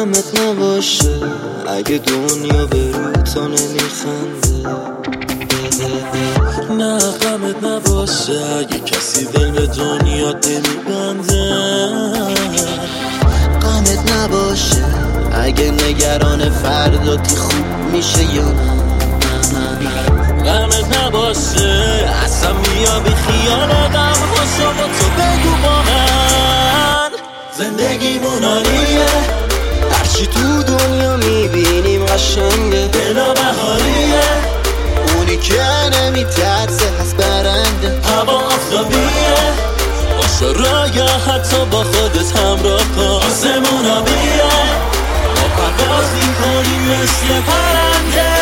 غمت نباشه اگه دنیا به رو تو نمیخنده. نه غمت نباشه اگه کسی دل به دنیا نمیبنده. غمت نباشه اگه نگران فرداتی خوب میشه یا نه. غمت نباشه اصلا میا بی خیال غم باشا با تو بگو با من زندگیمون عالیه، هرچی تو دنیا میبینیم قشنگه، بلا بهاریه، اونی که نمیترسه هست برنده، هوا آفتابیه، باشه رایا حتی با خودت همراه کن، آسمون آبیه، ما پرواز میکنیم مثل پرنده.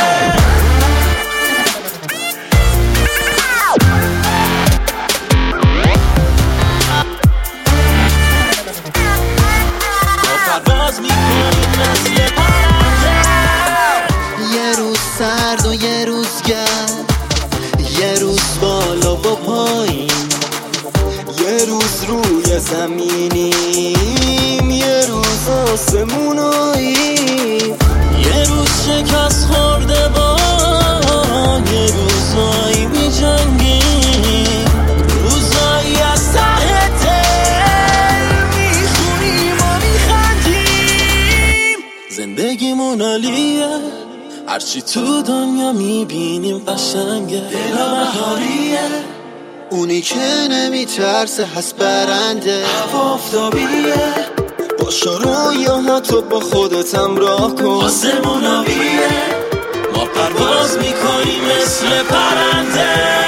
یه روز سرد و یه روز گرم، یه روز بالا و پایین، یه روز روی زمینیم، یه روز آسموناییم، یه روز شکست خورده با یه روزایی می جنگیم، روزایی از ته دل میخونیم و میخندیم. زندگیمون عالیه، هرچی تو دنیا میبینیم قشنگه، بلا بهاریه، اونی که نمیترسه هست برنده، هوا آفتابیه، باشه رویا حتی با خودت همراه کن، آسمون آبیه، ما پرواز میکنیم مثل پرنده.